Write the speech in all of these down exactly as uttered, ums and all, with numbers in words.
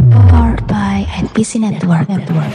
Powered by N P C Network. Network.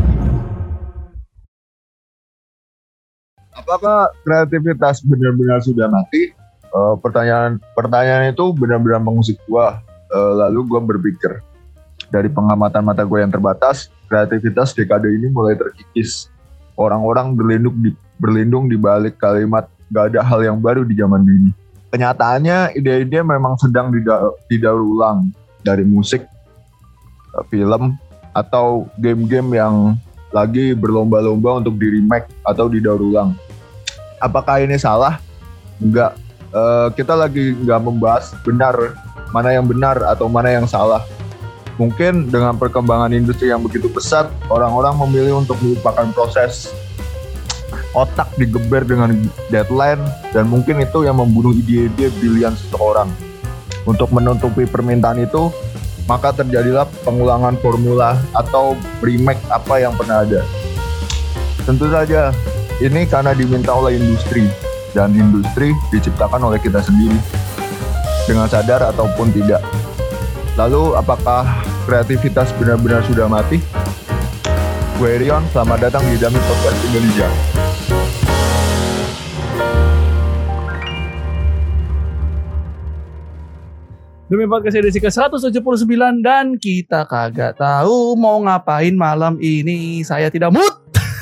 Apakah kreativitas benar-benar sudah mati? Uh, pertanyaan pertanyaan itu benar-benar mengusik gua. Uh, lalu gua berpikir, dari pengamatan mata gua yang terbatas, kreativitas dekade ini mulai terkikis. Orang-orang berlindung di berlindung di balik kalimat gak ada hal yang baru di zaman ini. Kenyataannya ide-ide memang sedang dida- didaur ulang dari musik, film, atau game-game yang lagi berlomba-lomba untuk di-remake atau didaur ulang. Apakah ini salah? Enggak. Uh, kita lagi nggak membahas benar, mana yang benar atau mana yang salah. Mungkin dengan perkembangan industri yang begitu pesat, orang-orang memilih untuk melupakan proses. Otak digeber dengan deadline, dan mungkin itu yang membunuh ide-ide brilian seseorang. Untuk menutupi permintaan itu, maka terjadilah pengulangan formula atau remake apa yang pernah ada. Tentu saja, ini karena diminta oleh industri, dan industri diciptakan oleh kita sendiri, dengan sadar ataupun tidak. Lalu, apakah kreativitas benar-benar sudah mati? Gue Rion, selamat datang di Dami Podcast Indonesia. Demi podcast edisi ke seratus tujuh puluh sembilan dan kita kagak tahu mau ngapain malam ini. Saya tidak mood.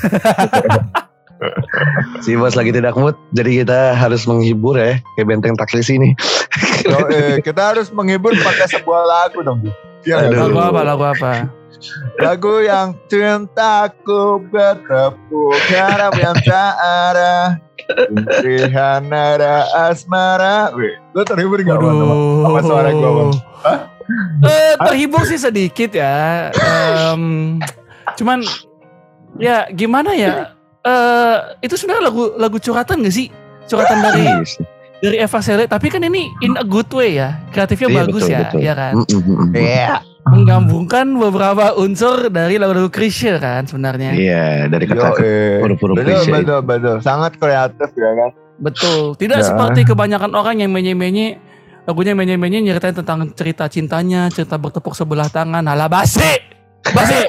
Si bos lagi tidak mood, jadi kita harus menghibur ya, kayak benteng taklisi ini. So, eh, kita harus menghibur pakai sebuah lagu dong. Ya, lagu apa? Lagu apa? Lagu yang cintaku bertepuk harap yang tak ada. Pilihan nada asmara. Wih, lu terhibur gak sama, sama suara gue bang? Eh, terhibur sih sedikit ya. Um, cuman ya gimana ya? Uh, itu sebenarnya lagu lagu curhatan gak sih? Curhatan dari dari Eva Sele. Tapi kan ini in a good way ya. Kreatifnya iya, bagus betul, ya, betul. Ya kan? Iya. Menggabungkan beberapa unsur dari lagu-lagu Chrisye kan sebenarnya. Iya, dari kata huruf-huruf Chrisye. Betul, betul, betul. Sangat kreatif ya kan. Betul. Tidak ya. Seperti kebanyakan orang yang menye-menye lagunya menye-menye nyeritain tentang cerita cintanya, cerita bertepuk sebelah tangan. Alah basi. Basi.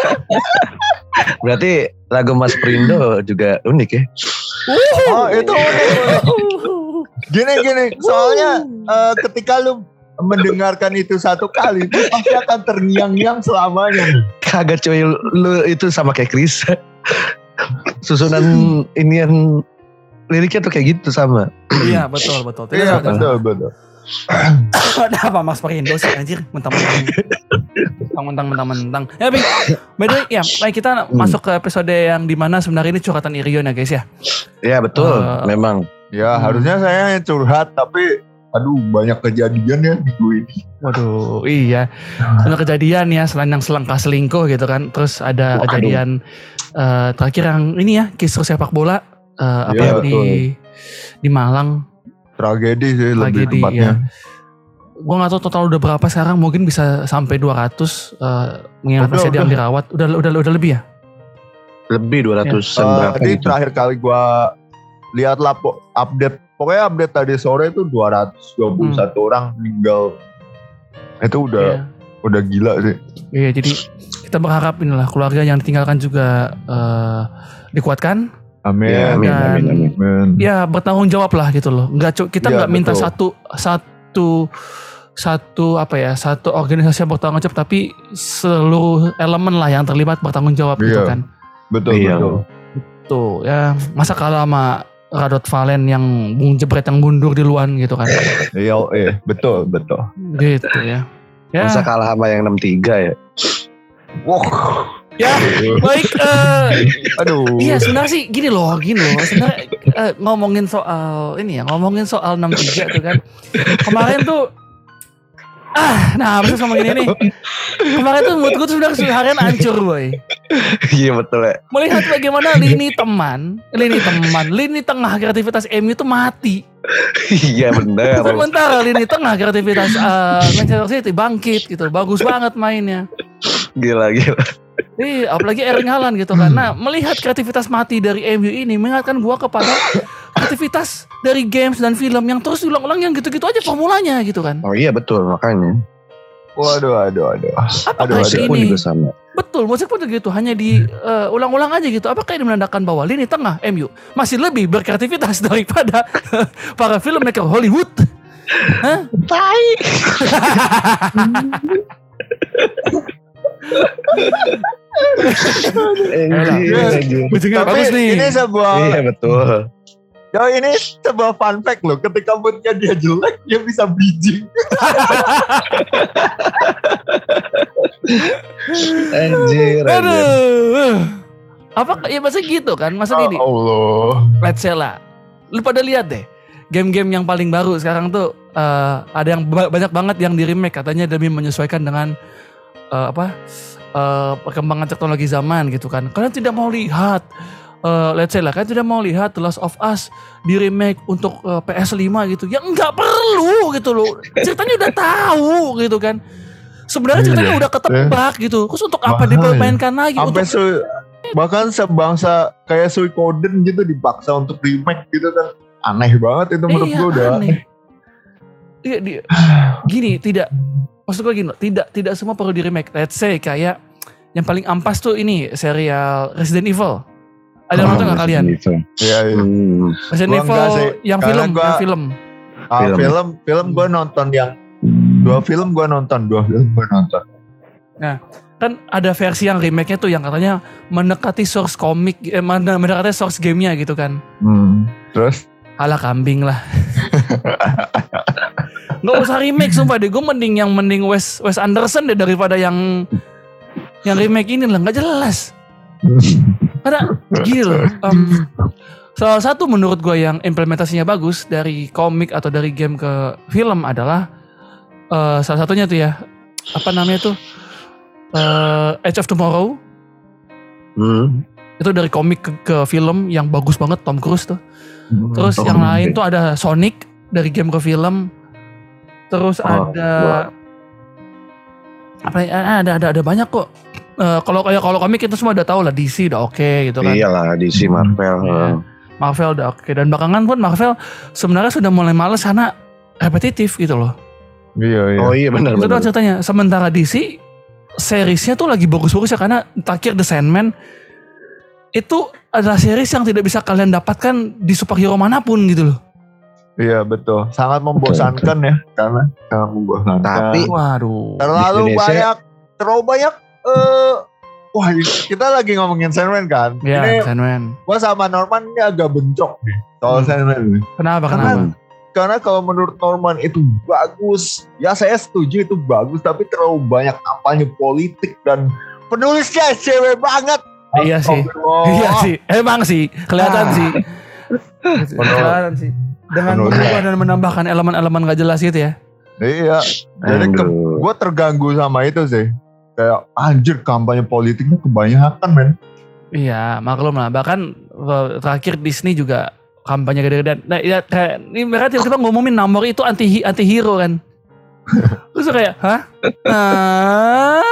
Berarti lagu Mas Prindo juga unik ya. Oh, itu unik. Gini gini, soalnya uh, ketika lu mendengarkan itu satu kali, itu pasti akan terngiang-ngiang selamanya. Kagak coy, lu itu sama kayak Chris. Susunan inian liriknya tuh kayak gitu sama. Iya betul betul. Iya betul betul. Kenapa Mas Perindo sih anjir, mentang-mentang mentang-mentang mentang-mentang. Ya Bing, by the way, ya, baik kita hmm. masuk ke episode yang dimana sebenarnya ini curhatan Irion ya guys ya. Iya betul, uh, memang. Ya hmm. harusnya saya yang curhat, tapi aduh banyak kejadian ya di gue ini. Waduh iya, banyak kejadian ya, selain yang selengkah selingkuh gitu kan. Terus ada oh, kejadian uh, terakhir yang ini ya, kisruh sepak bola uh, apa ya, di di Malang. Tragedi sih Tragedi, lebih tepatnya. Ya. Gue gak tahu total udah berapa sekarang, mungkin bisa sampai dua ratus uh, mengingat masih ada yang dirawat. Udah udah udah lebih ya? Lebih dua ratusan ya. berapa uh, Jadi gitu. Terakhir kali gue lihat lah update, pokoknya update tadi sore itu dua ratus dua puluh satu hmm. orang meninggal. Itu udah yeah. udah gila sih. Iya, jadi kita berharap inilah keluarga yang ditinggalkan juga uh, dikuatkan. Amin. Ya, amin, Dan, amin, amin, amin. Ya bertanggung jawab lah gitu loh. Nggak kita nggak ya, minta satu satu satu apa ya satu organisasi yang bertanggung jawab, tapi seluruh elemen lah yang terlibat bertanggung jawab ya, gitu kan. Betul iya. betul. Tuh ya, masa kalah sama Radot Valen yang Bung Jebret yang mundur di luar gitu kan. Iya, eh, betul, betul. Gitu ya. Ya. Masa kalah sama yang enam tiga ya. Wow. Ya, baik. Uh, Aduh. Iya, sebenarnya sih gini loh, gini loh. Sebenarnya uh, ngomongin soal ini ya, ngomongin soal enam tiga tuh kan. Kemarin tuh ah, nah abis sama gini nih. Kemarin tuh mood gue tuh sebenarnya seharian hancur boy. Iya betul ya. Melihat bagaimana lini teman, lini teman, lini tengah kreativitas M U itu mati. Iya benar. Sementara lini tengah kreativitas uh, Manchester City bangkit gitu, bagus banget mainnya. Gila gila. Iya, apalagi Erling Haaland gitu kan. Nah, melihat kreativitas mati dari M U ini mengingatkan gua kepada kreativitas dari games dan film yang terus diulang-ulang yang gitu-gitu aja formulanya gitu kan. Oh iya betul makanya. Waduh, aduh, aduh. Apakah Aduh, Musik ini pun juga sama. betul musik pun begitu hanya di uh, ulang-ulang aja gitu. Apakah ini menandakan bahwa lini tengah M U masih lebih berkreativitas daripada para filmmaker Hollywood? Hah? Tai. Ujungnya Tapi bagus nih. ini sebuah Iya betul. Yo ini sebuah fun fact loh. Ketika moodnya dia jelek, dia bisa bridging. Anjir, anjir. Aduh. Apa ya masa gitu kan? Masa gini. Oh Allah. Let's say lah. Lu pada lihat deh. Game-game yang paling baru sekarang tuh uh, ada yang ba- banyak banget yang di remake katanya demi menyesuaikan dengan uh, apa? Uh, perkembangan teknologi zaman gitu kan. Kalian tidak mau lihat uh, let's say lah, kalian tidak mau lihat The Last of Us di remake untuk uh, P S lima gitu. Ya enggak perlu gitu loh. Ceritanya udah tahu gitu kan. Sebenarnya ceritanya udah ketebak gitu. Terus untuk apa Mahal dipermainkan lagi? Sampai Untuk su- bahkan sebangsa kayak Suikoden gitu dipaksa untuk remake gitu kan. Aneh banget itu menurut iya, gue udah. aneh. Iya, dia, gini tidak, maksud gue gini, tidak tidak semua perlu di remake. Let's say kayak yang paling ampas tuh ini serial Resident Evil. Ada Oh, nonton nggak kalian? Iya, iya. Hmm. Resident Gua Evil enggak sih, yang karena film, gua- yang film. Ah, Film. film film gue nonton yang dua film gue nonton dua film gue nonton. Kan ada versi yang remake-nya tuh yang katanya mendekati source komik, eh, mendekati source game-nya gitu kan. Hmm. Terus Alah kambing lah. Nggak usah remake sumpah deh. Gue mending yang mending Wes Wes Anderson deh daripada yang yang remake ini lah. Nggak jelas. Karena gini loh. Um, salah satu menurut gue yang implementasinya bagus dari komik atau dari game ke film adalah uh, salah satunya tuh ya apa namanya tuh uh, Edge of Tomorrow. Hmm. Itu dari komik ke, ke film yang bagus banget, Tom Cruise tuh. Terus Oh, yang oke. lain tuh ada Sonic dari game ke film. Terus Oh, ada apa ya? Ada ada ada banyak kok. Eh, Kalau kayak kalau komik itu semua udah tahu lah, D C udah oke gitu kan. Iyalah D C Marvel. Iya. Marvel udah oke, dan belakangan pun Marvel sebenarnya sudah mulai males karena repetitif gitu loh. iya iya. Oh iya benar Itu benar. doang ceritanya. Sementara D C seriesnya tuh lagi bagus-bagus ya, karena terakhir The Sandman itu adalah series yang tidak bisa kalian dapatkan di superhero manapun gitu loh. Iya betul. Sangat membosankan ya karena sangat membosankan. Tapi- Waduh. terlalu Di Indonesia- banyak terlalu banyak eh wah kita lagi ngomongin Sandman kan. Ya, Ini Sandman. gua sama Norman ini agak bencok nih soal Hmm. Sandman ini. Kenapa? Karena- Kenapa? Karena kalau menurut Norman itu bagus, ya saya setuju itu bagus, tapi terlalu banyak kampanye politik dan penulisnya cewek banget. Iya sih. Astagfirullah. Iya sih. Emang sih. Kelihatan Ah. sih. Kelihatan sih. Dengan Penuh. mengubah dan menambahkan elemen-elemen gak jelas gitu ya. Iya. Jadi ke, Aduh. gue terganggu sama itu sih. Kayak anjir kampanye politiknya kebanyakan men. Iya, maklum lah. Bahkan eh, terakhir Disney juga kampanye gede-gedean. Nah, ya, kayak, ini mereka tiba-tiba ngumumin Namor itu anti anti hero kan. Terus kayak, hah? Nah.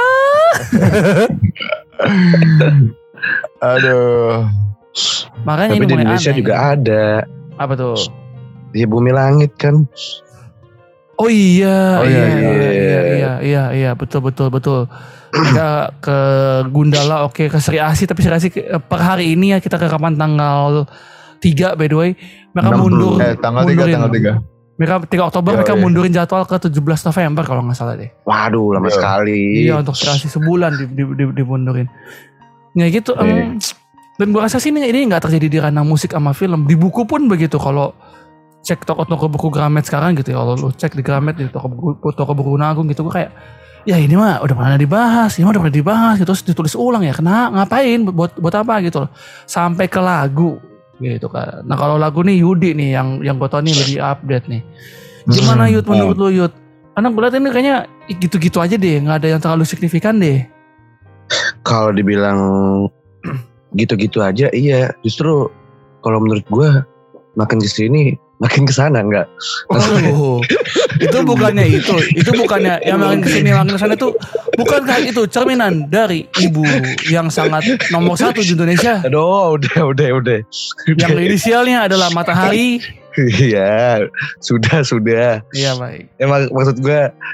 Aduh. Makanya Tapi ini di mulai Indonesia aneh. juga ada. Apa tuh? Di Bumi Langit kan. Oh iya, Oh iya, iya, iya, iya. iya, iya, iya, iya, betul, betul, betul. Kita ke Gundala, oke, ke Sri Asi, tapi Sri Asi ke- per hari ini ya kita rekaman tanggal tiga by the way. Mereka Enam mundur, Eh tanggal tiga mundurin. tanggal tiga. Mereka tiga Oktober Iya, mereka iya. mundurin jadwal ke tujuh belas November kalau nggak salah deh. Waduh lama Iya. sekali. Iya, untuk Sri Asi sebulan di, di, di, dimundurin. Ya gitu. em, dan gua rasa sih ini ini nggak terjadi di ranah musik sama film. Di buku pun begitu. Kalau cek toko-toko buku Gramet sekarang gitu ya, kalau lu cek di Gramet di toko buku toko buku Agung gitu, gue kayak ya ini mah udah pernah dibahas, ini mah udah pernah dibahas gitu, terus ditulis ulang ya, kena ngapain, buat buat apa gitu loh, sampai ke lagu gitu kan. Nah kalau lagu nih Yudi nih yang yang gue tau nih lebih update nih. Gimana Hmm. Yud menurut lu Yud? Karena gue liat ini kayaknya gitu-gitu aja deh, nggak ada yang terlalu signifikan deh. Kalau dibilang gitu-gitu aja, iya. Justru kalau menurut gue makin kesini makin kesana enggak. Oh, itu bukannya itu, itu bukannya yang makin kesini makin kesana itu, bukankah itu cerminan dari ibu yang sangat nomor satu di Indonesia, Aduh, udah, udah, udah. yang inisialnya adalah Matahari? Iya, sudah, sudah. Iya baik. Emang maksud gue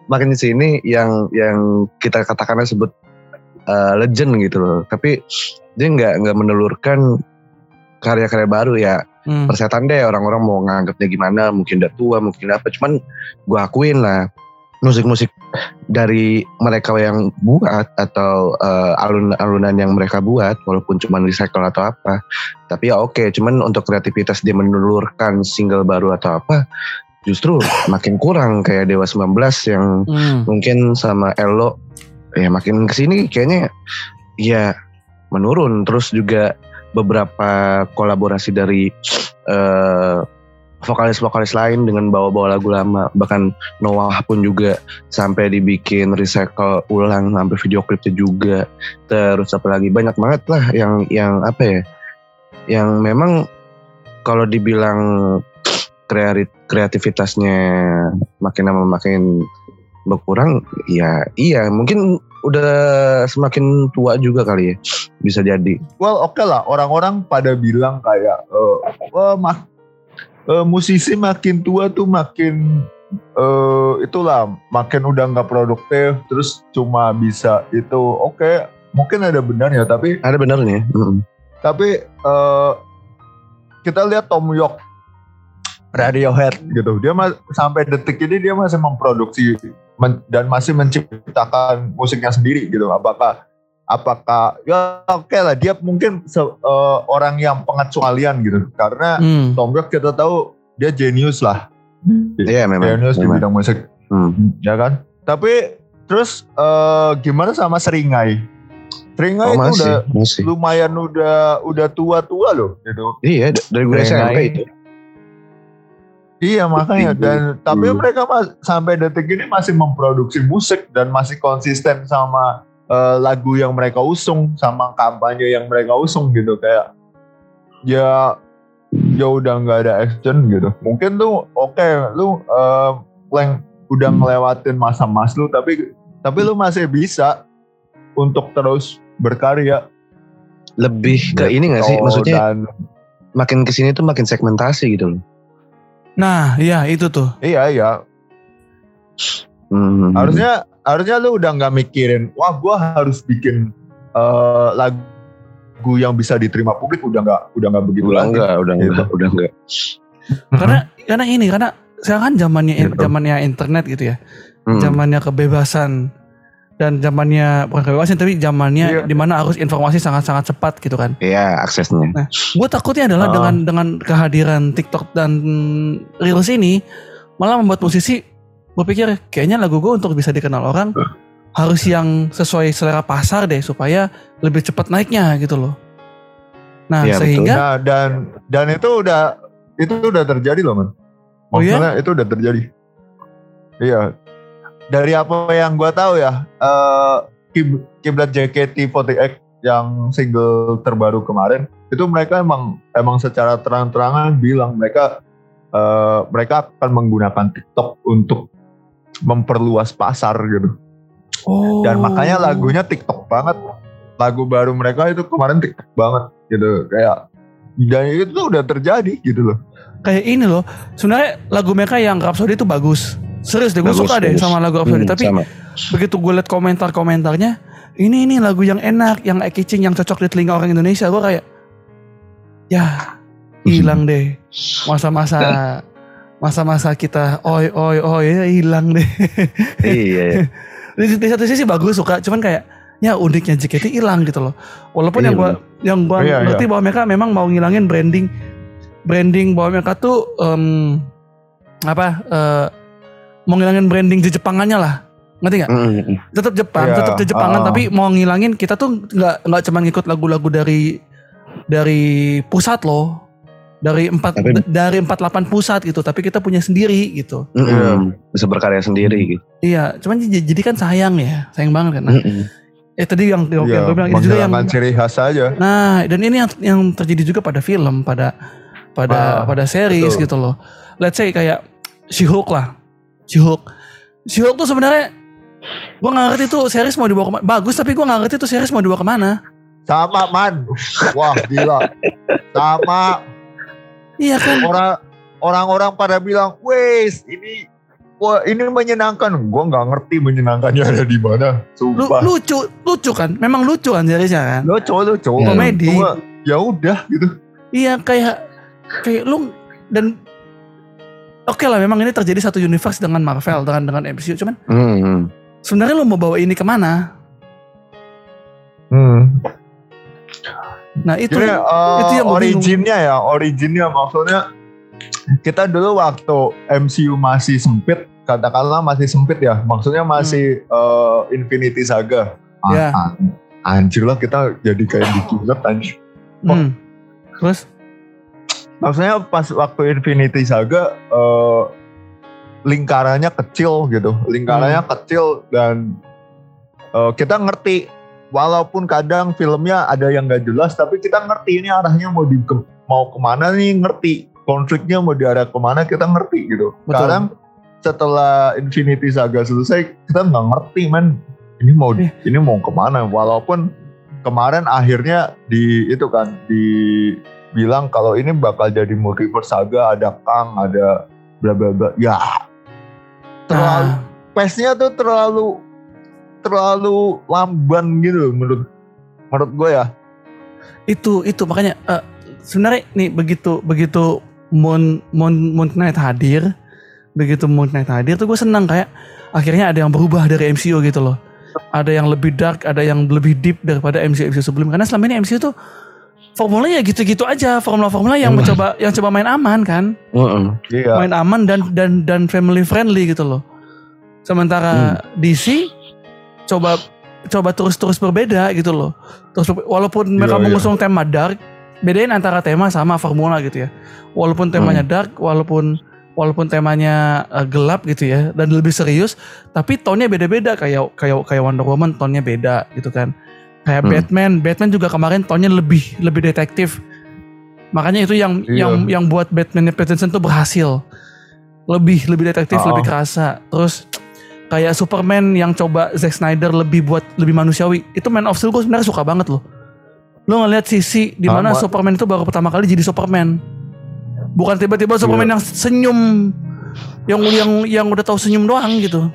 makin di sini yang yang kita katakannya sebut uh, legend gitu loh. Tapi dia nggak nggak menelurkan karya-karya baru ya. Hmm. Persetan deh orang-orang mau nganggapnya gimana, mungkin udah tua, mungkin apa. Cuman gue akuin lah musik-musik dari mereka yang buat atau uh, alun-alunan yang mereka buat, walaupun cuma recycle atau apa, tapi ya oke. Cuman untuk kreativitas dia menelurkan single baru atau apa, justru makin kurang. Kayak Dewa sembilan belas yang hmm. mungkin sama Elo ya makin kesini kayaknya ya menurun. Terus juga beberapa kolaborasi dari uh, vokalis-vokalis lain dengan bawa-bawa lagu lama, bahkan Noah pun juga sampai dibikin recycle ulang sampai video klipnya juga. Terus apalagi banyak banget lah yang yang apa ya, yang memang kalau dibilang kreativitasnya makin lama makin berkurang, ya iya mungkin udah semakin tua juga kali ya, bisa jadi. Well oke okay lah, orang-orang pada bilang kayak uh, wah mak uh, musisi makin tua tuh makin uh, itulah makin udah nggak produktif, terus cuma bisa itu. Oke okay, mungkin ada benarnya, tapi ada benarnya. Mm-hmm. Tapi uh, kita lihat Tom York, Radiohead gitu, dia mas, sampai detik ini dia masih memproduksi men, dan masih menciptakan musiknya sendiri gitu. Apakah apakah ya oke okay lah, dia mungkin se, uh, orang yang pengecualian gitu, karena hmm. Tom York kita tahu dia jenius lah. Iya yeah, memang. Jenius di bidang musik, hmm. ya kan. Tapi terus uh, gimana sama Seringai? Seringai oh, itu masih, udah masih. lumayan udah udah tua-tua loh gitu. Iya dari gue S M P itu. Iya makanya, dan tapi hmm. mereka mas, sampai detik ini masih memproduksi musik dan masih konsisten sama uh, lagu yang mereka usung, sama kampanye yang mereka usung gitu. Kayak ya ya udah nggak ada action gitu. Mungkin tuh oke okay, lu uh, leng, udah ngelewatin masa mas lu, tapi tapi lu masih bisa untuk terus berkarya. Lebih ke ini nggak sih, maksudnya dan, makin kesini tuh makin segmentasi gitu loh. Nah, iya itu tuh. Iya, iya. Hmm. Harusnya, harusnya lu udah nggak mikirin, wah, gue harus bikin uh, lagu yang bisa diterima publik. Udah nggak, udah nggak begitu udah lagi. Enggak, udah gitu. enggak, udah enggak. Karena, karena ini, karena sekarang kan zamannya, gitu. zamannya internet gitu ya, hmm. zamannya kebebasan. Dan zamannya bukan kebebasan, tapi zamannya yeah. dimana arus informasi sangat-sangat cepat gitu kan. Iya, yeah, aksesnya. Nah, gue takutnya adalah uh. dengan dengan kehadiran TikTok dan Reels ini malah membuat musisi berpikir kayaknya lagu gue untuk bisa dikenal orang uh. harus yang sesuai selera pasar deh, supaya lebih cepat naiknya gitu loh. Nah, yeah, sehingga nah, dan dan itu udah itu udah terjadi loh, man. Maksudnya oh, yeah? itu udah terjadi. Iya. Dari apa yang gue tahu ya, uh, Kiblat J K T empat delapan yang single terbaru kemarin, itu mereka emang emang secara terang-terangan bilang mereka uh, mereka akan menggunakan TikTok untuk memperluas pasar gitu. Oh. Dan makanya lagunya TikTok banget. Lagu baru mereka itu kemarin TikTok banget gitu, kayak dan itu tuh udah terjadi gitu loh. Kayak ini loh, sebenarnya lagu mereka yang Rhapsody itu bagus. Serius deh, gue suka deh sama lagu Rhapsody, hmm, tapi sama. Begitu gue liat komentar-komentarnya, ini ini lagu yang enak, yang eye-catching, yang cocok di telinga orang Indonesia, gue kayak, ya hilang deh masa-masa masa-masa kita, oi oi oi, hilang deh. Iya. di, di satu sisi bagus suka, cuman kayak, ya uniknya J K T hilang gitu loh. Walaupun iya, yang gue yang gue iya, ngerti iya. bahwa mereka memang mau ngilangin branding, branding bahwa mereka tuh um, apa? Uh, mau ngilangin branding di Jepangannya lah, ngerti nggak? Mm. Tetap Jepang, yeah. tetap di Jepangan, uh. tapi mau ngilangin kita tuh nggak nggak cuma ngikut lagu-lagu dari dari pusat loh, dari empat tapi, dari empat delapan pusat gitu, tapi kita punya sendiri gitu. Mm-hmm. Bisa berkarya sendiri gitu. Iya, cuman j- jadi kan sayang ya, sayang banget kan. Nah, mm-hmm. eh tadi yang yang yeah, gue bilang ini juga yang ciri khas aja. Nah, dan ini yang yang terjadi juga pada film, pada pada uh, pada series betul. Gitu loh. Let's say kayak She-Hulk lah. She-Hulk, She-Hulk tuh sebenarnya gue nggak ngerti tuh series mau dibawa kemana. Bagus, tapi gue nggak ngerti tuh series mau dibawa kemana. Sama man, wah gila, sama. Iya kan. Orang orang-orang pada bilang, wes ini wah ini menyenangkan. Gue nggak ngerti menyenangkannya ada di mana. Lu, Sumpah. lucu, lucu kan? Memang lucu kan seriesnya kan? Lucu, lucu. Komedi. Cuma, ya udah gitu. Iya kayak kayak lu dan oke lah memang ini terjadi satu universe dengan Marvel dengan dengan M C U cuman Hmm. sebenarnya lu mau bawa ini kemana? Hmm. Nah itu Jadi, uh, itu yang gua bingung. originnya ya, originnya maksudnya kita dulu waktu M C U masih sempit, katakanlah masih sempit ya, maksudnya masih hmm. uh, Infinity Saga. Ah, Ya. ah, anjir lah kita jadi kayak dikilat anjir. Hmm. Terus? Maksudnya pas waktu Infinity Saga uh, lingkarannya kecil gitu, lingkarannya hmm. kecil dan uh, kita ngerti, walaupun kadang filmnya ada yang nggak jelas, tapi kita ngerti ini arahnya mau di ke, mau kemana nih, ngerti konfliknya mau diarah kemana kita ngerti gitu. Betul. Sekarang setelah Infinity Saga selesai kita nggak ngerti man, ini mau eh. ini mau kemana, walaupun kemarin akhirnya di itu kan dibilang kalau ini bakal jadi multiverse saga, ada Kang, ada bla bla bla. Ya terlalu nah. pace-nya tuh terlalu terlalu lamban gitu menurut menurut gue ya. Itu itu makanya uh, sebenarnya nih begitu begitu Moon Moon Moon Knight hadir, begitu Moon Knight hadir tuh gue senang kayak akhirnya ada yang berubah dari M C U gitu loh. Ada yang lebih dark, ada yang lebih deep daripada M C U M C U sebelum. Karena selama ini M C U tuh formulanya gitu-gitu aja, formula-formula yang hmm. mencoba yang coba main aman kan, uh-uh. yeah. main aman dan dan dan family friendly gitu loh. Sementara hmm. D C coba coba terus-terus berbeda gitu loh. Terus walaupun mereka yeah, mengusung yeah. tema dark, bedain antara tema sama formula gitu ya. Walaupun temanya hmm. dark, walaupun walaupun temanya uh, gelap gitu ya dan lebih serius, tapi tone-nya beda-beda kayak kayak kayak Wonder Woman tone-nya beda gitu kan. Kayak hmm. Batman, Batman juga kemarin tone-nya lebih lebih detektif. Makanya itu yang iya. yang yang buat Batman Pattinson tuh berhasil. Lebih lebih detektif, oh. lebih kerasa. Terus kayak Superman yang coba Zack Snyder lebih buat lebih manusiawi. Itu Man of Steel gue sebenarnya suka banget loh. Lo ngeliat sisi di mana Superman itu baru pertama kali jadi Superman. Bukan tiba-tiba Superman yeah. yang senyum, yang yang yang udah tahu senyum doang gitu.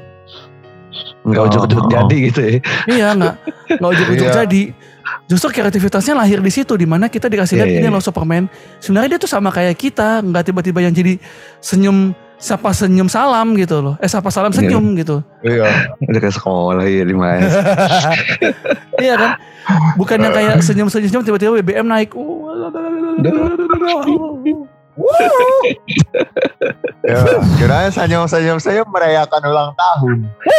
Nggak oh, ujuk-ujuk oh. jadi gitu ya. Iya nggak nggak ujuk-ujuk yeah. jadi. Justru kreativitasnya lahir di situ, di mana kita dikasih lihat yeah, ini yeah. loh Superman. Sebenarnya dia tuh sama kayak kita, nggak tiba-tiba yang jadi senyum sapa senyum salam gitu loh. Eh sapa salam senyum yeah. gitu. Iya. Udah kayak sekolah ya di mana. Iya kan. Bukan yang kayak senyum-senyum tiba-tiba B B M naik. Ya, kirain senyum-senyum saya merayakan ulang tahun.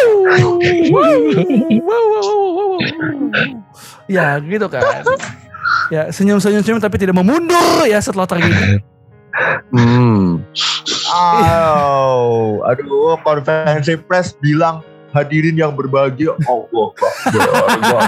Ya gitu kan. Ya senyum-senyum tapi tidak memundur ya setelah tergigit. Hmm. Oh, aduh, konferensi pers bilang hadirin yang berbahagia. Allah Akbar.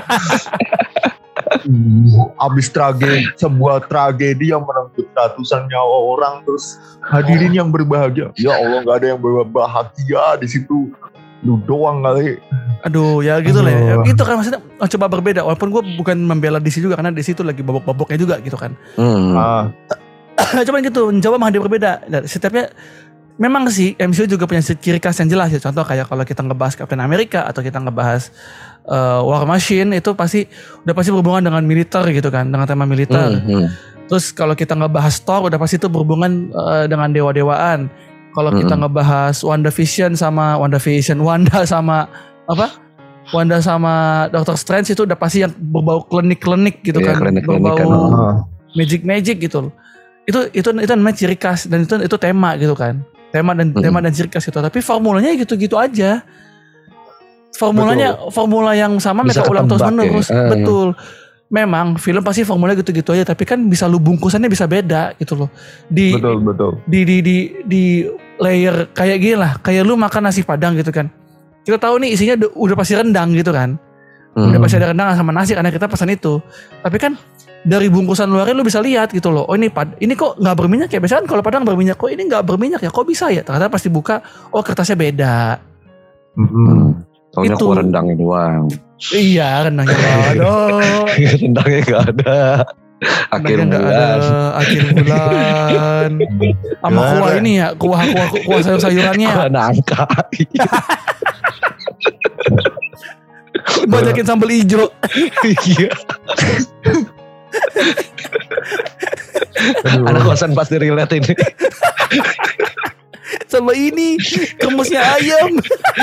Abis tragedi, sebuah tragedi yang merenggut ratusan nyawa orang, terus hadirin yang berbahagia. Ya Allah, nggak ada yang berbahagia di situ, lu doang kali. Aduh, ya gitu lah ya. Gitu kan maksudnya coba berbeda. Walaupun gue bukan membela D C juga karena D C itu lagi babok-baboknya juga gitu kan. Hmm. Ah. Cuman gitu, mencoba menghadapi berbeda. Setiapnya memang sih M C U juga punya ciri khas yang jelas ya. Contoh kayak kalau kita ngebahas Captain America atau kita ngebahas uh, War Machine itu pasti udah pasti berhubungan dengan militer gitu kan, dengan tema militer. Hmm, hmm. Terus kalau kita ngebahas Thor udah pasti itu berhubungan uh, dengan dewa-dewaan. Kalau hmm. kita ngebahas WandaVision sama WandaVision, Wanda sama apa? Wanda sama Doctor Strange itu udah pasti yang berbau klinik-klinik gitu yeah, kan, berbau kan. magic-magic gitu loh. Itu itu itu namanya ciri khas dan itu itu tema gitu kan. Tema dan hmm. tema dan ciri khas itu. Tapi formulanya gitu-gitu aja. Formulanya betul. Formula yang sama bisa mereka ulang terus-menerus. Ya. Betul. Memang film pasti formulanya gitu-gitu aja, tapi kan bisa lu bungkusannya bisa beda gitu loh. Di betul, betul. Di di di di layer kayak gini lah, kayak lu makan nasi Padang gitu kan. Kita tahu nih isinya udah pasti rendang gitu kan. Hmm. Udah pasti ada rendang sama nasi karena kita pesan itu. Tapi kan dari bungkusan luarnya lu bisa lihat gitu loh. Oh ini pad, ini kok nggak berminyak ya? Biasanya kan kalau Padang berminyak, kok ini nggak berminyak ya? Kok bisa ya? Ternyata pasti buka, oh kertasnya beda. Hmm. Taunya itu rendangnya doang. Iya rendangnya nggak ada. Rendangnya nggak ada. Akhir Nggak bulan. ada akhir bulan. Sama kuah ini ya, kuah kuah kuah sayur-sayurannya. Kuah nangka. Banyakin sambal hijau. Iya. Anak kosan pasti relate ini. Sama ini kremasnya ayam.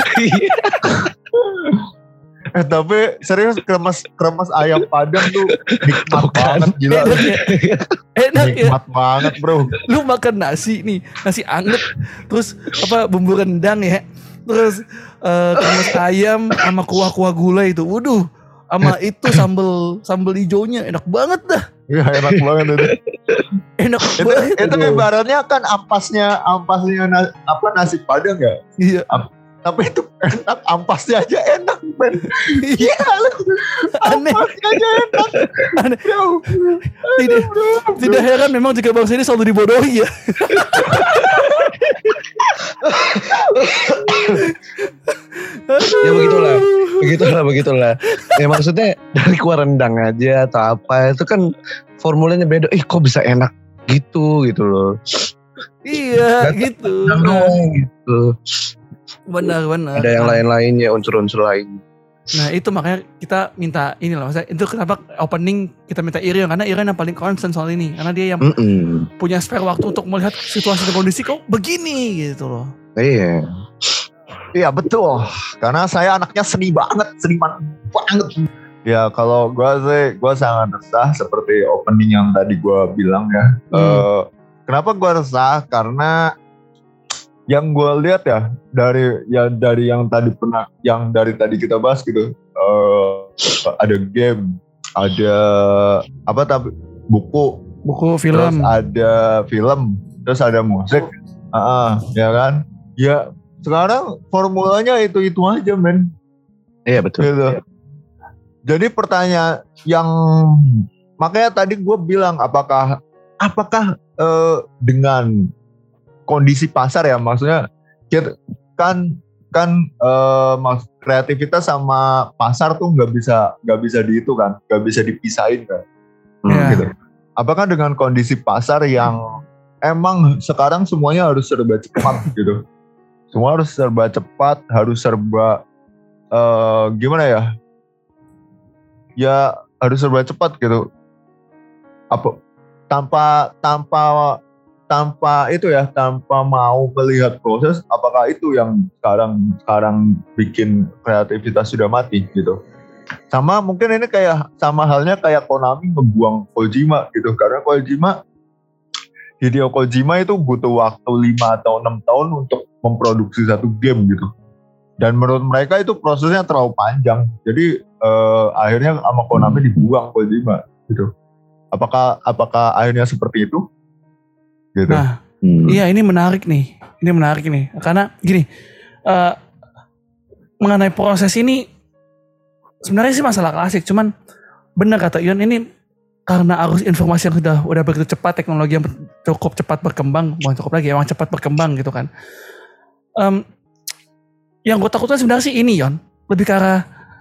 Eh tapi serius kremes kremes ayam Padang tuh nikmat Tuh kan. banget gila. Enak ya? Enak ya. Nikmat banget bro. Lu makan nasi nih, nasi anget, terus apa bumbu rendang ya, terus uh, kremes ayam sama kuah-kuah gulai itu, waduh, sama itu sambel sambel hijaunya enak banget dah, Iya enak banget itu. enak Itu, banget. itu ibaratnya kan ampasnya ampasnya na- apa nasi Padang ya. Iya, Tapi itu enak, ampasnya aja enak men. iya, aneh, Ampasnya aja enak. aneh. Bro. Tidak, tidak heran memang jika bangsa ini selalu dibodohi ya. Ya begitulah, begitulah, begitulah. Ya maksudnya dari kuah rendang aja atau apa itu kan formulanya beda. Ih kok bisa enak gitu gitu loh. Iya, gitu. Rendang doang gitu. Benar-benar. Ada yang lain-lainnya, unsur-unsur lain. Nah itu makanya kita minta ini loh, maksudnya itu kenapa opening kita minta Irian, karena Irian yang paling concern soal ini, karena dia yang Mm-mm. punya spare waktu untuk melihat situasi dan kondisi kok begini gitu loh. Iya. Iya betul. Karena saya anaknya seni banget, seniman banget. Ya kalau gue sih, gue sangat resah seperti opening yang tadi gue bilang ya. Hmm. Eh, kenapa gue resah? Karena yang gue lihat ya dari ya dari yang tadi pernah, yang dari tadi kita bahas gitu. eh, ada game, ada apa tapi buku, Buku terus film. ada film, terus ada musik, ah ya kan? Ya sekarang formulanya itu-itu aja men. Iya betul. Gitu. Jadi pertanyaan yang makanya tadi gue bilang apakah apakah eh, dengan kondisi pasar ya, maksudnya kita, kan kan eh, mas, kreativitas sama pasar tuh nggak bisa nggak bisa di itu kan, nggak bisa dipisahin kan. Ya. Gitu. Apakah dengan kondisi pasar yang emang sekarang semuanya harus serba cepat gitu, semua harus serba cepat, harus serba uh, gimana ya, ya harus serba cepat gitu, apa tanpa tanpa tanpa itu ya, tanpa mau melihat proses, apakah itu yang sekarang sekarang bikin kreativitas sudah mati gitu. Sama mungkin ini kayak sama halnya kayak Konami ngebuang Kojima gitu, karena Kojima Hideo Kojima itu butuh waktu lima atau enam tahun untuk memproduksi satu game gitu. Dan menurut mereka itu prosesnya terlalu panjang. Jadi eh, akhirnya sama Konami dibuang Kojima gitu. Apakah apakah akhirnya seperti itu? Gitu. Nah, Hmm. iya ini menarik nih. Ini menarik nih. Karena gini, uh, mengenai proses ini sebenarnya sih masalah klasik. Cuman benar kata Ion, ini karena arus informasi yang sudah udah begitu cepat, teknologi yang cukup cepat berkembang, bukan cukup lagi, emang cepat berkembang gitu kan. Um, yang gue takutkan sebenarnya sih ini Yon, lebih ke arah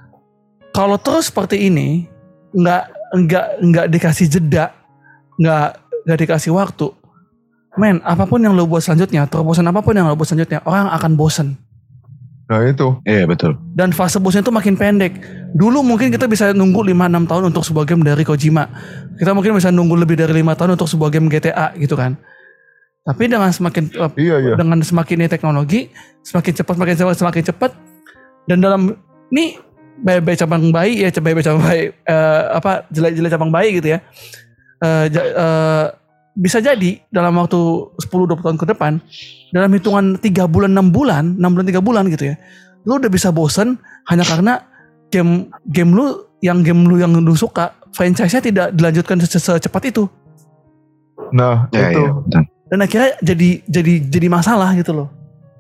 kalau terus seperti ini, nggak nggak nggak dikasih jeda, nggak nggak dikasih waktu. Men, apapun yang lo buat selanjutnya, terobosan apapun yang lo buat selanjutnya, orang akan bosen. Nah itu. Iya betul. Dan fase bosannya itu makin pendek. Dulu mungkin kita bisa nunggu lima enam tahun untuk sebuah game dari Kojima. Kita mungkin bisa nunggu lebih dari lima tahun untuk sebuah game G T A gitu kan. Tapi dengan semakin uh, Iya iya. dengan semakin ini teknologi, semakin cepat, semakin cepat, semakin cepat. Dan dalam ini bayi-bayi cabang bayi ya, bayi-bayi cabang bayi uh, apa jelai-jelai cabang bayi gitu ya. Uh, uh, bisa jadi dalam waktu sepuluh dua puluh tahun ke depan, dalam hitungan tiga bulan enam bulan, enam bulan tiga bulan gitu ya, lu udah bisa bosen hanya karena game game lu yang game lu yang lu suka franchise-nya tidak dilanjutkan se- secepat itu. Nah Ya, itu. iya, betul. Dan akhirnya jadi jadi jadi masalah gitu loh.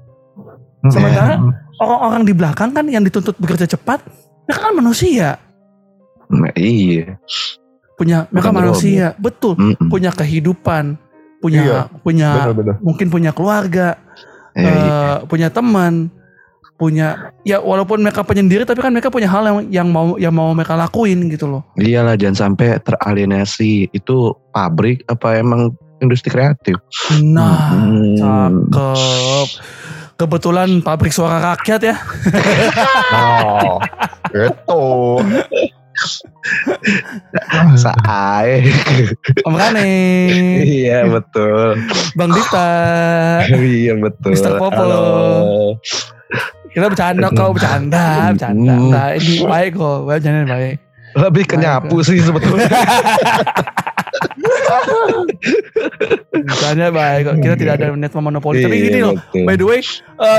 Sementara orang-orang di belakang kan yang dituntut bekerja cepat, mereka kan manusia, Nah, iya. punya mereka Bukan manusia, betul, Mm-mm. punya kehidupan, punya Iya, punya benar-benar. mungkin punya keluarga, Iya, iya. eh, punya teman, punya ya walaupun mereka penyendiri tapi kan mereka punya hal yang yang mau yang mau mereka lakuin gitu loh. Iyalah, jangan sampai teralienasi. Itu pabrik apa emang industri kreatif? Nah, Hmm. cakep. Kebetulan pabrik suara rakyat ya. Oh, itu. Sae. Om Rane, Iya betul. Bang Dita, Iya betul. Mister Popo. Halo. Kita bercanda kau bercanda, bercanda. Hmm. Nah, ini baik kok, bercanda baik. Lebih ke nyapu sih sebetulnya. Bercanda baik kok. Kita tidak ada net monopoli. Tapi Iya, gini loh, betul. by the way, um,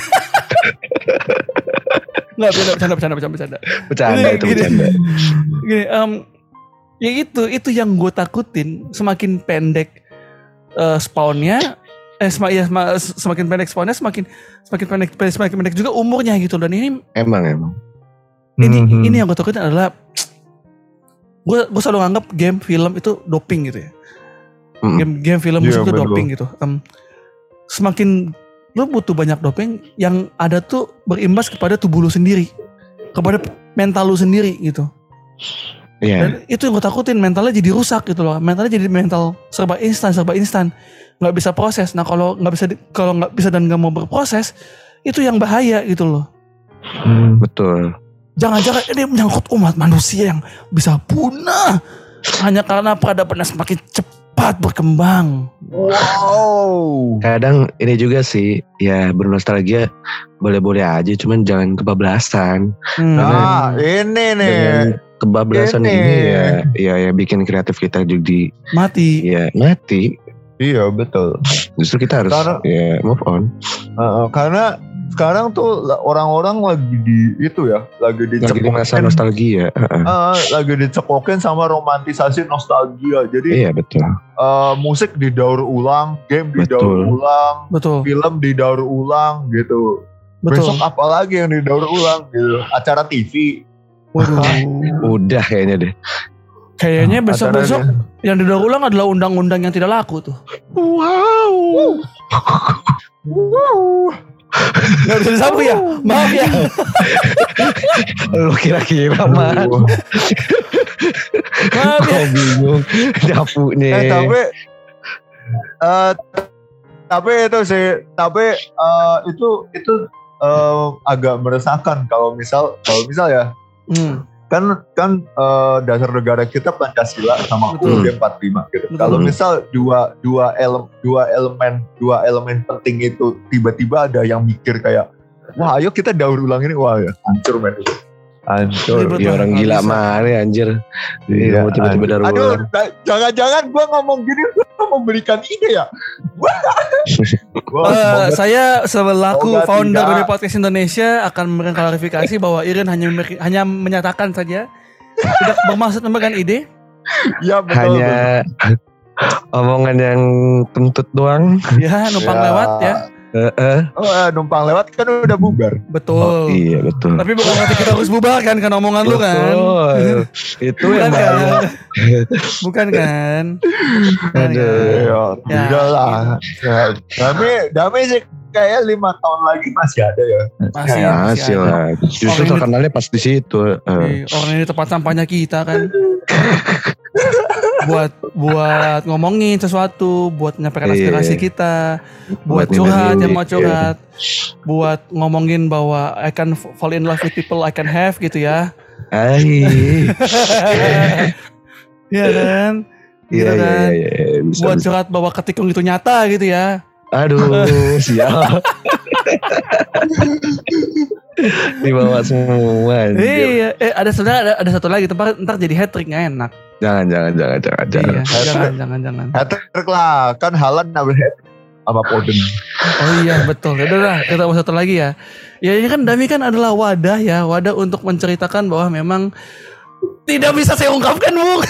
nggak bercanda, bercanda, bercanda, bercanda, bercanda. Bercanda Gini, itu gini. bercanda. Gini, um, ya itu, itu yang gue takutin. Semakin pendek uh, spawnnya, eh sem- ya, sem- semakin pendek spawnnya, semakin semakin pendek, semakin pendek juga umurnya gitu. Dan ini, Emang emang. ini, Mhm. ini yang gue takutin adalah, gue gue selalu nganggap game, film itu doping gitu ya. Mm-mm. Game, game, film, Iya, musik itu betul. doping gitu. Um, semakin lu butuh banyak doping, yang ada tuh berimbas kepada tubuh lu sendiri, kepada mental lu sendiri gitu. Iya. Dan itu yang gue takutin, mentalnya jadi rusak gitu loh. Mentalnya jadi mental serba instan, serba instan, nggak bisa proses. Nah kalau nggak bisa, di- kalau nggak bisa dan nggak mau berproses, itu yang bahaya gitu loh. Hmm. Betul. Jangan-jangan ini menyangkut umat manusia yang bisa punah hanya karena peradaban yang semakin cepat berkembang. Wow. Kadang ini juga sih, ya bernostalgia boleh-boleh aja, cuman jangan kebablasan. Hmm. Nah, ini nih. Dengan kebablasan Ini. ini ya, ya ya bikin kreatif kita jadi Mati. ya mati. Iya, betul. Justru kita harus Karena- ya move on. Uh, karena sekarang tuh la- orang-orang lagi di itu ya, lagi Lagi di masa dicekokin, nostalgia. Heeh. uh, lagi dicekokin sama romantisasi nostalgia. Jadi Iya betul. uh, musik didaur ulang, game didaur Betul. ulang, Betul. film didaur ulang gitu. Betul. Besok apa lagi yang didaur ulang gitu? Acara T V. Waduh. Udah kayaknya deh. Kayaknya besok-besok Acaranya. yang didaur ulang adalah undang-undang yang tidak laku tuh. Wow. Wow. Gak bisa disambung ya? Maaf ya. Lu kira-kira mah Aduh. Maaf ya. kok bingung nyapunya. Eh tapi eh tapi itu sih, tapi eh, itu itu eh, agak meresahkan kalau misal kalau misal ya, Hmm. kan kan eh, dasar negara kita Pancasila sama Betul. U U D empat puluh lima gitu. Betul. Kalau misal dua dua ele, dua elemen dua elemen penting itu tiba-tiba ada yang mikir kayak, wah ayo kita daur ulang ini, wah ya hancur men itu. Hancur. Ribet. Ya orang Nggak gila bisa. mana anjir. Iya, Iya, mau tiba-tiba aduh. daur Aduh, ulang. da- jangan-jangan gue ngomong gini gue memberikan ide ya. Wah, Eh, semoga- saya selaku semoga founder tidak. dari Podcast Indonesia akan memberikan klarifikasi bahwa Irin hanya memberi- hanya menyatakan saja, tidak bermaksud memberikan ide. ya betul. Hanya omongan yang kentut doang. Ya, numpang Ya. lewat ya. Heeh. Oh, eh, numpang lewat kan udah bubar. Betul. Oh, iya betul. Tapi bukan berarti kita harus bubarkan kan omongan lu kan. Betul. Itu Bukan yang kan? baru. Bukan kan? Bukan Aduh. kan? Ya, Ya, udah lah. Ya, Dami, Dami sih kayak lima tahun lagi masih ada ya. Masih, Ya, masih Hasil ada. lah. Justru Orang ini- terkenalnya pas di situ. Eh. Nih, orang ini tempat sampahnya kita kan. buat buat ngomongin sesuatu, buat menyampaikan Iya. aspirasi kita, buat Buat curhat nilai-nilai, yang mau iya. curhat, buat ngomongin bahwa I can fall in love with people I can have gitu ya. Ai. Iya kan? Gitu Iya iya kan? iya. iya. Bisa, Buat bisa. curhat bahwa ketikung itu nyata gitu ya. Aduh, sial. Dibawa semua. anjir. Iya, eh ada sebenarnya ada, ada satu lagi, ntar, ntar jadi hat trick nggak enak. Jangan jangan jangan jangan jangan. Iya, Hat-trick. jangan jangan jangan. Hat-trick lah, kan Haaland double hat sama Foden. Oh iya betul. Ya udah lah, kita mau satu lagi ya. Ya ini kan Dami kan adalah wadah ya, wadah untuk menceritakan bahwa memang tidak bisa saya ungkapkan, Bung.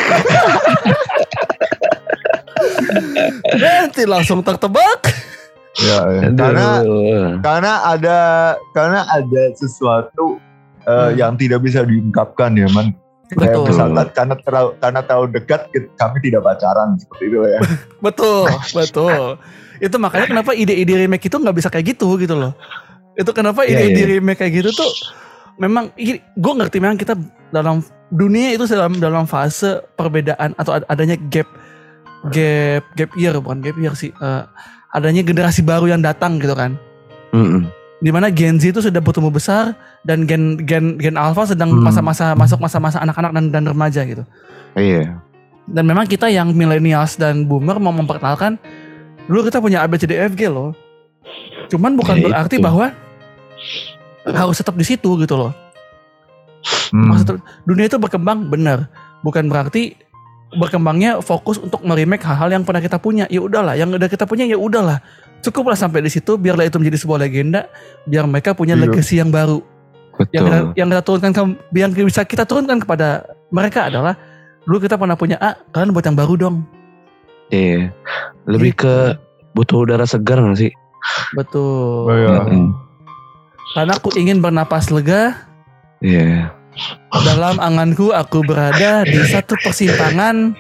Nanti langsung tertebak. Ya, ya. Aduh. Karena karena ada karena ada sesuatu eh, Hmm. yang tidak bisa diungkapkan ya, man. Kayak Betul. misalkan karena terlalu karena terlalu dekat kita- kami tidak pacaran seperti itu ya. Betul, betul. Itu makanya kenapa ide-ide remake itu nggak bisa kayak gitu gitu loh. Itu kenapa Iya, ide iya. di remake kayak gitu tuh memang gue ngerti memang kita dalam dunia itu dalam dalam fase perbedaan atau ad- adanya gap gap gap year bukan gap year sih eh, adanya generasi baru yang datang gitu kan. Mm-mm. Dimana Gen Z itu sudah bertumbuh besar dan Gen Gen Gen Alpha sedang Hmm. masa-masa masuk masa-masa anak-anak dan, dan remaja gitu. Iya. Dan memang kita yang millennials dan boomer mau memperkenalkan dulu kita punya A B C D E F G loh. Cuman bukan Ya, berarti itu. bahwa harus tetap di situ gitu loh. Hmm. Maksud dunia itu berkembang benar, bukan berarti berkembangnya fokus untuk meremake hal-hal yang pernah kita punya. Ya udahlah, yang udah kita punya ya udahlah. Cukuplah sampai di situ, biarlah itu menjadi sebuah legenda, biar mereka punya Iya. legacy yang baru. Yang kita, Betul. yang kita turunkan ke, yang bisa kita turunkan kepada mereka adalah dulu kita pernah punya A, kalian buat yang baru dong. Iya. Lebih Gitu. ke butuh udara segar gak sih? Betul. Oh, iya. Mm-mm. Karena aku ingin bernapas lega. Iya. Dalam anganku aku berada di satu persimpangan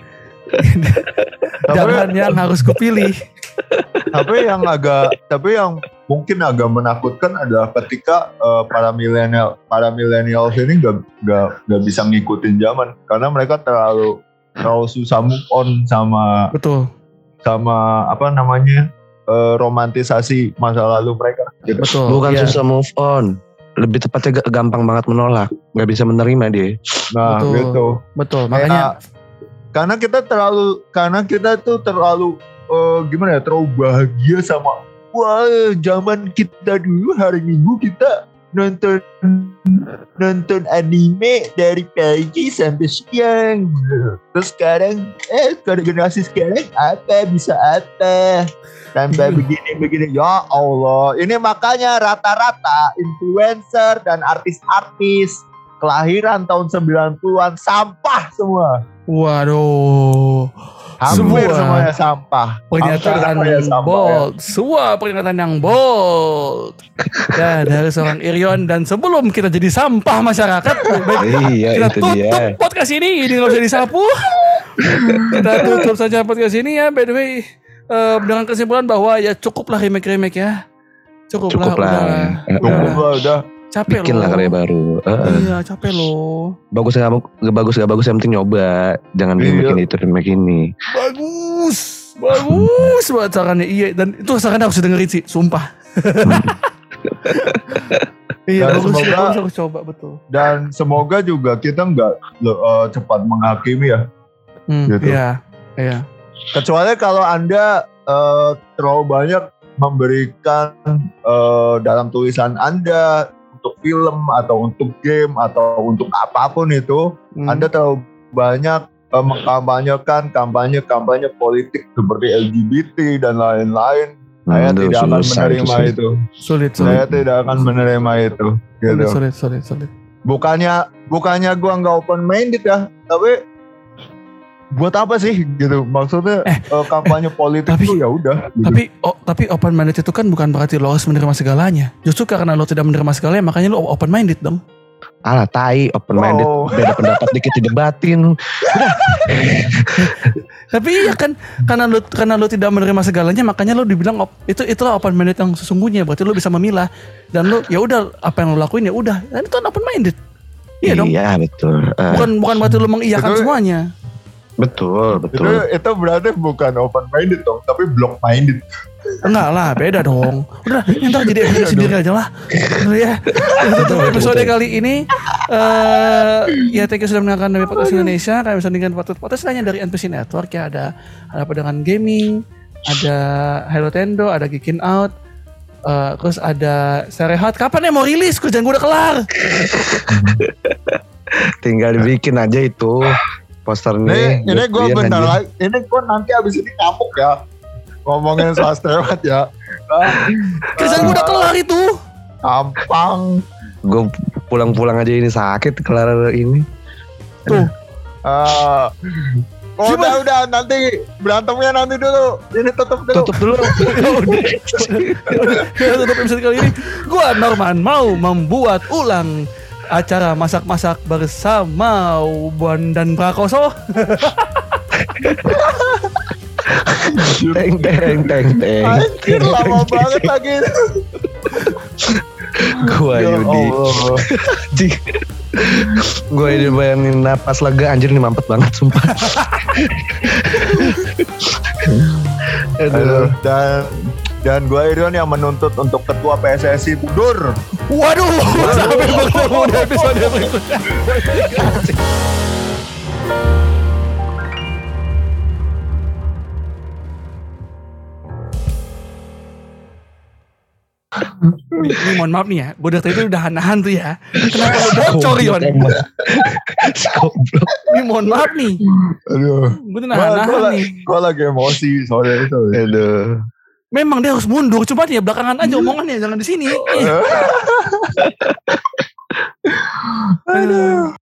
jalan yang harus kupilih. Tapi yang agak, tapi yang mungkin agak menakutkan adalah ketika uh, para milenial, para milenial ini gak, gak, gak bisa ngikutin zaman karena mereka terlalu terlalu susah move on sama Betul. sama apa namanya uh, romantisasi masa lalu mereka. Gitu. Betul. Bukan iya. susah move on. Lebih tepatnya g- gampang banget menolak. Gak bisa menerima dia. Nah Betul. gitu. Betul. Kayak- Makanya karena kita terlalu, karena kita tuh terlalu uh, gimana ya, terlalu bahagia sama wah zaman kita dulu hari Minggu kita nonton nonton anime dari pagi sampai siang. Terus sekarang eh sekarang generasi sekarang apa bisa apa sampai begini-begini. Ya Allah, ini makanya rata-rata influencer dan artis-artis kelahiran tahun sembilan puluhan sampah semua. waduh. Hampir Semua semuanya sampah. Pernyataan Hampir semuanya yang sampah, ya. bold. Semua pernyataan yang bold. Ya dari seorang Irion. Dan sebelum kita jadi sampah masyarakat, baik, Iya kita itu tutup dia. podcast ini. Ini gak usah disapu. Kita tutup saja podcast ini ya. By the way, eh, dengan kesimpulan bahwa ya cukuplah remake-remake ya. Cukuplah. Cukup lah. Udahlah. Eh, Cukup Udahlah. lah udah. Capek Bikin loh. lah karya baru. Eh, eh. Iya capek loh. Bagus gak, gak bagus gak bagus yang penting nyoba. Jangan Iya. remake ini itu remake ini. Bagus. Bagus banget sarannya. Iya. Dan itu sarannya harus dengerin sih. Sumpah. Iya Dan bagus. semoga- Bagus harus coba betul. Dan semoga juga kita nggak uh, cepat menghakimi ya. Hmm, Gitu. Iya. Iya. Kecuali kalau Anda uh, terlalu banyak memberikan uh, dalam tulisan Anda untuk film atau untuk game atau untuk apapun itu, Hmm. Anda terlalu banyak uh, mengkampanyekan kampanye-kampanye politik seperti L G B T dan lain-lain. Saya Hmm, tidak akan susah menerima sih. itu. Sulit, sulit. Saya tidak akan menerima itu. Gitu. Sulit, sulit, sulit. Bukannya bukannya gua nggak open minded ya, tapi buat apa sih gitu? Maksudnya Eh, eh, kampanye politik tapi- tuh ya udah. Gitu. Tapi oh, tapi open minded itu kan bukan berarti lo harus menerima segalanya. Justru karena lo tidak menerima segalanya, makanya lo open minded dong. Alah tai, open minded, Oh. beda pendapat dikit didebatin. Tapi iya kan karena lo karena lo tidak menerima segalanya, makanya lo dibilang op, itu itulah open minded yang sesungguhnya. Berarti lo bisa memilah dan lo ya udah apa yang lo lakuin ya udah. Dan itu kan open minded. Iya dong. Iya betul. Eh, Bukan bukan berarti lo mengiyakan Itu- semuanya. betul, itu betul. itu berarti bukan open minded dong, tapi block minded. Enggak lah, beda dong. Udah, ntar jadi episode sendiri aja lah. Udah ya. Untuk episode kali ini, eh ya thank you sudah mendengarkan dari Podcast Indonesia. Kalian bisa dengarkan podcast-podcast lainnya dari N P C Network ya. Ada ada Pedangan Gaming, ada Hello Tendo, ada Geekin Out, eh, terus ada Serehat. Kapan ya mau rilis? Kerjaan gue udah kelar. Tinggal dibikin aja itu posternya. Ini ini gue Biar bentar aja. lagi. Ini gue nanti abis ini ngamuk ya. Ngomongin soal stereot ya. Kerjaan gue udah kelar itu. Tampang. Gue pulang-pulang aja ini sakit kelar ini. Tuh. Ah, oh, udah udah nanti berantemnya nanti dulu. Ini tutup dulu. Tutup dulu. Ya, tutup episode kali ini. Gua Norman mau membuat ulang acara masak-masak bersama Uban dan Prakoso. Teng teng teng teng. Anjir lama banget lagi. Gua Ya Yudi. Allah. Gue ini bayangin napas lega anjir ini mampet banget sumpah. Aduh, dan dan gue Irion yang menuntut untuk ketua P S S I mundur. Waduh, sampai bertemu di episode berikutnya. Ini, ini mohon maaf nih ya, bodak tadi udah nahan tuh ya. Kenapa lu bocor Yon? Ini mohon maaf nih. Aduh. Gue tuh nahan-nahan nih. Gue lagi emosi, sorry, sorry. Aduh. Memang dia harus mundur, cuma ya belakangan aja omongannya, jangan di sini. Aduh.